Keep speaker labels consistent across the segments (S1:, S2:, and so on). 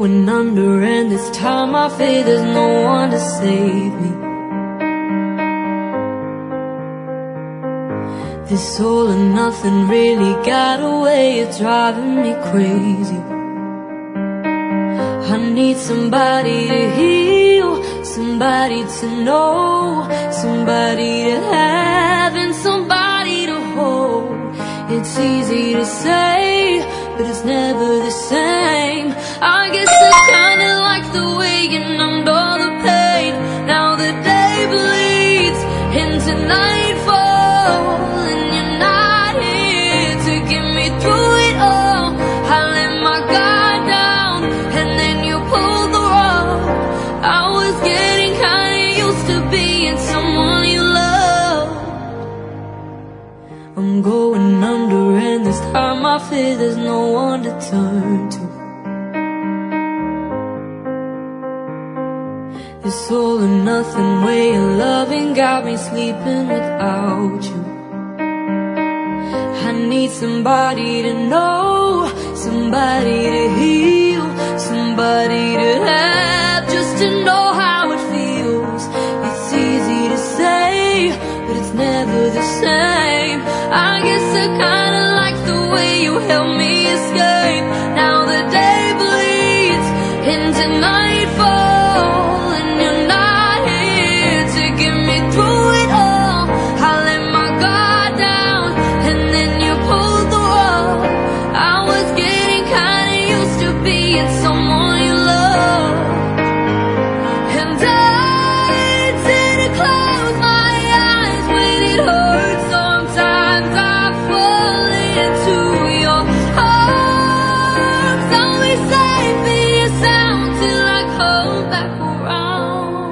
S1: going under, and this time I fear there's no one to save me. This all or nothing really got a way of driving me crazy. I need somebody to heal, somebody to know, somebody to have, and somebody to hold. It's easy to say, but it's never the same. I guess I kinda like the way you numbed all the pain. Now the day bleeds into nightfall, and you're not here to get me through it all. I let my guard down, and then you pulled the rug. I was getting kinda used to being someone you love. I'm going under, and this time I fear there's no one to turn to. This all or nothing way of loving got me sleeping without you. I need somebody to know, somebody to heal, somebody to have, just to know how it feels. It's easy to say, but it's never the same. I guess I kinda like the way you help me escape. Now the day bleeds into nightfall, and you're not here to get me through it all. I let my guard down, and then you pulled the rug. I was getting kinda used to being someone you love. And I tend to close my eyes when it hurts. Sometimes I fall into your arms. I'll be safe in your sound till I come back around.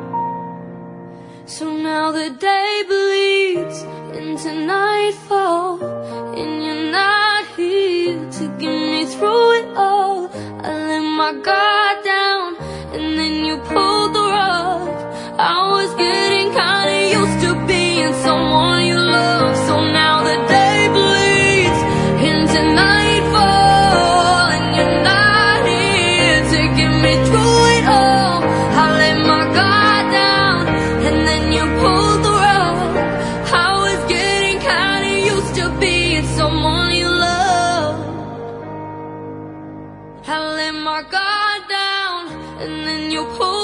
S1: So now the day bleeds into nightfall, and you're not here to get me through it all. I let my guard down, and then you pulled the rug. I was getting kinda used to being someone you love. So now the day bleeds into nightfall, and you're not here to get me through it all. I let my guard down, and then you pulled the rug. I was getting kinda used to being someone you love. I let my guard down, and then you pulled